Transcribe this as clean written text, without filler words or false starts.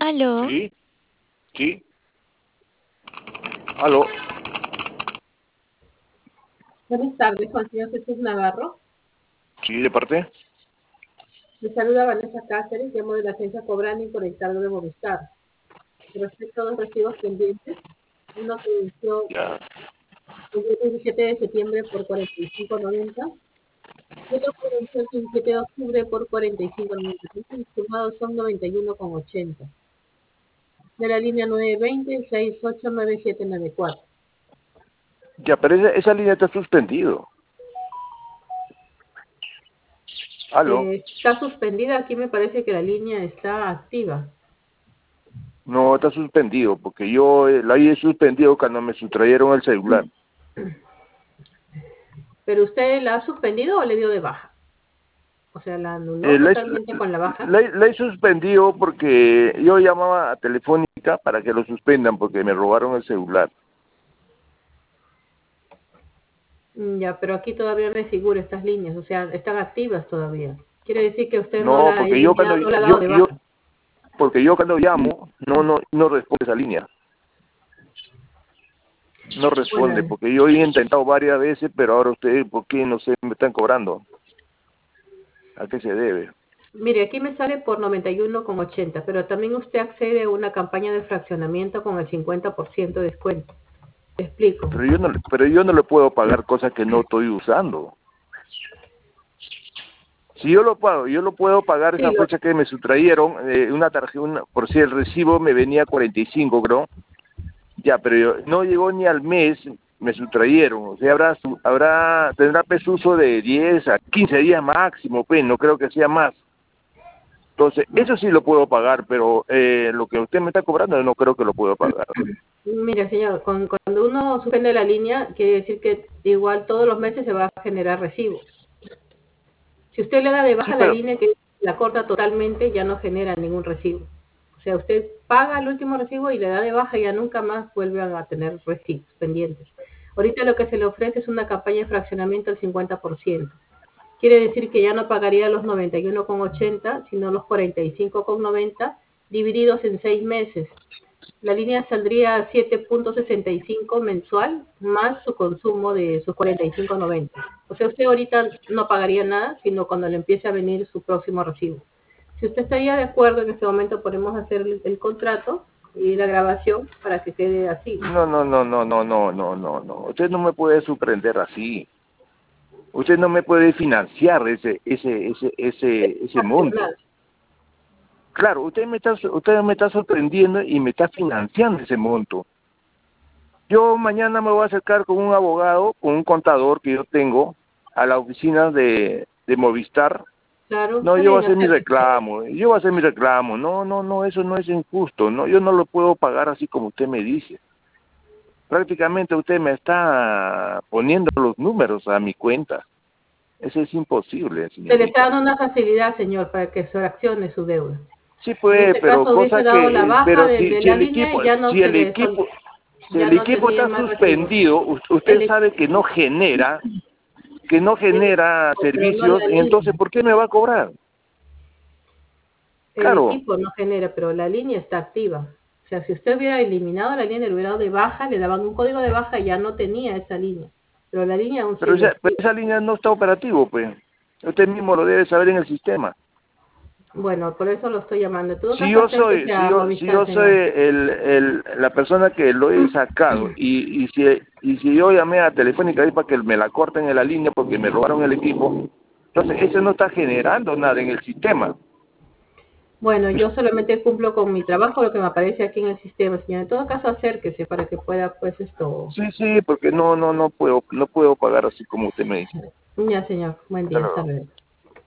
Aló, Sí, sí, aló, Buenas tardes, Juan señor Jesús Navarro. sí, de parte. Le saluda Vanessa Cáceres, llamo de la agencia Cobrani por el cargo de Movistar. Respecto a los recibos pendientes, uno que inició Ya, el día 17 de septiembre por 45.90 y otro que inició el 17 de octubre por 45.90. Los sumados son 91.80. De la línea 920-689794. ya, pero esa línea está suspendido. Aló, Está suspendida, aquí me parece que la línea está activa. no, está suspendido, porque yo la he suspendido cuando me sustrayeron el celular. ¿Pero usted la ha suspendido o le dio de baja? O sea, la anuló La, totalmente con la baja. la he suspendido porque yo llamaba a Telefónica para que lo suspendan porque me robaron el celular. Ya, pero aquí todavía me figura estas líneas, o sea, están activas todavía. Quiere decir que usted no No, la ha porque yo eliminado, cuando no la ha dado de baja. porque yo cuando llamo no responde esa línea. No responde, Bueno, porque yo he intentado varias veces, pero ahora ustedes, ¿por qué no sé, me están cobrando? ¿A qué se debe? mire, aquí me sale por 91.80, pero también usted accede a una campaña de fraccionamiento con el 50% de descuento. Te explico. Pero yo no le puedo pagar cosas que no estoy usando. Si yo lo pago, yo lo puedo pagar Sí, esa fecha que me sustrayeron, una tarjeta, por si el recibo me venía 45, creo. Ya, pero no llegó ni al mes, me sustrayeron. O sea, tendrá uso de 10 a 15 días máximo, pues, no creo que sea más. Entonces, eso sí lo puedo pagar, pero lo que usted me está cobrando no creo que lo puedo pagar. mire, señor, cuando uno suspende la línea, quiere decir que igual todos los meses se va a generar recibo. Si usted le da de Sí, baja la pero, línea que la corta totalmente, ya no genera ningún recibo. O sea, usted paga el último recibo y le da de baja y ya nunca más vuelve a tener recibos pendientes. Ahorita lo que se le ofrece es una campaña de fraccionamiento al 50%. Quiere decir que ya no pagaría los 91.80, sino los 45.90 divididos en 6 meses. La línea saldría a 7.65 mensual más su consumo de sus 45.90. O sea, usted ahorita no pagaría nada, sino cuando le empiece a venir su próximo recibo. Si usted estaría de acuerdo, en este momento podemos hacer el contrato y la grabación para que quede así. no. Usted no me puede sorprender así. Usted no me puede financiar ese monto. Fraccionado. Claro, usted me está sorprendiendo y me está financiando ese monto. Yo mañana me voy a acercar con un abogado, con un contador que yo tengo, a la oficina de Movistar. Claro, No, está yo voy a bien hacer mi hacer. reclamo, no, eso no es injusto, no, yo no lo puedo pagar así como usted me dice. Prácticamente usted me está poniendo los números a mi cuenta. Eso es imposible, Se le está señorita. dando una facilidad, señor, para que fraccione su deuda. Sí, En pues, este pero caso hubiese cosa dado la que, baja pero de si la el línea equipo, y ya no si se el le equipo, si ya el no equipo tenía está más recibos. suspendido, usted El sabe que no genera equipo, pero no servicios, la entonces línea. ¿por qué me va a cobrar? El Claro, equipo no genera, pero la línea está activa. O sea, si usted hubiera eliminado la línea, le hubiera dado de baja, le daban un código de baja y ya no tenía esa línea. Pero la línea aún sigue pero activa. esa línea no está operativo, pues. Usted mismo lo debe saber en el sistema. Bueno, por eso lo estoy llamando. En todo Si caso, yo soy, acérquese si a yo, si Movistar, yo soy señor. la persona que lo he sacado y si yo llamé a Telefónica ahí para que me la corten en la línea porque me robaron el equipo, entonces eso no está generando nada en el sistema. Bueno, yo solamente cumplo con mi trabajo, lo que me aparece aquí en el sistema, señor. En todo caso, acérquese para que pueda, pues, esto. Sí, porque no puedo pagar así como usted me dice. Ya, señor. Buen Hasta día. Hasta luego. luego.